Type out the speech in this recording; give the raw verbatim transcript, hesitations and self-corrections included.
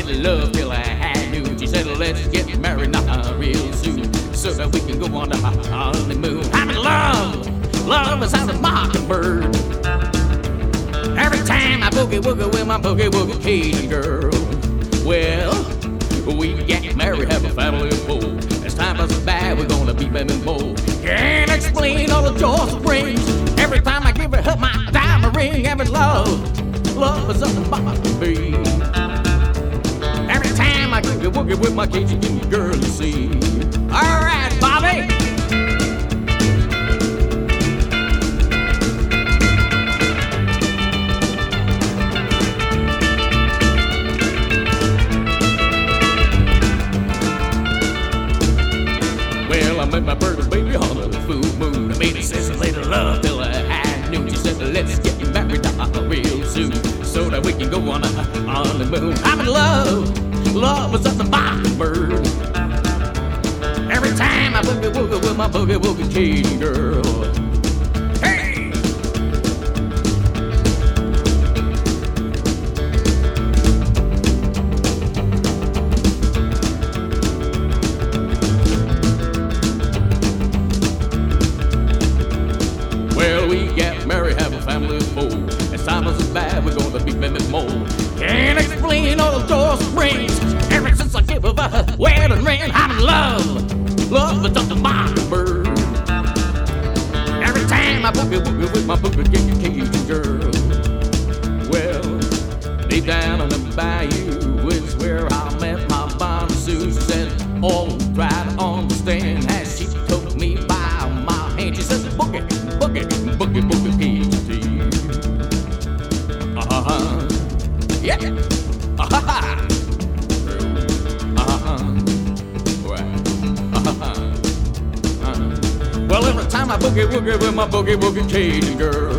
made love till I had noon. She said, let's get married now real soon, so that we can go on the honeymoon. I'm in love, love is how a mockingbird. Every time I boogie woogie with my boogie woogie Cajun girl. Well, we get married, have a family of four. As time passes by, we're gonna be baby more. Can't explain all the joys it brings. Every time I give her my diamond ring, every love, love is something about to be. Every time I boogie woogie with my Cajun girl, you see. All right, Bobby. Well, I met my bird baby on a full moon. I made a sense of later love till I had noon. She said, let's get married real soon, so that we can go on a honeymoon. I'm in love, love is up the mockingbird. Every time I boogie woogie with my boogie woogie Cajun girl. Hey! Well, we get married, have a family of four. As time is bad, we're gonna be many more. Can't explain all the joys it brings. Ever since I gave her a wedding ring, I'm in love, love is up the mockingbird. Every time I boogie woogie with my boogie Cajun girl. Well, deep down on the bayou is where I met my Bonnie Sue. She said, oh, try to understand, as she took me by my hand. She says, boogie, boogie, boogie, boogie Cajun tea. Uh-huh, yeah, uh-huh, uh-huh, right, uh-huh, uh-huh. Well, every time I boogie woogie with my boogie woogie Cajun girl.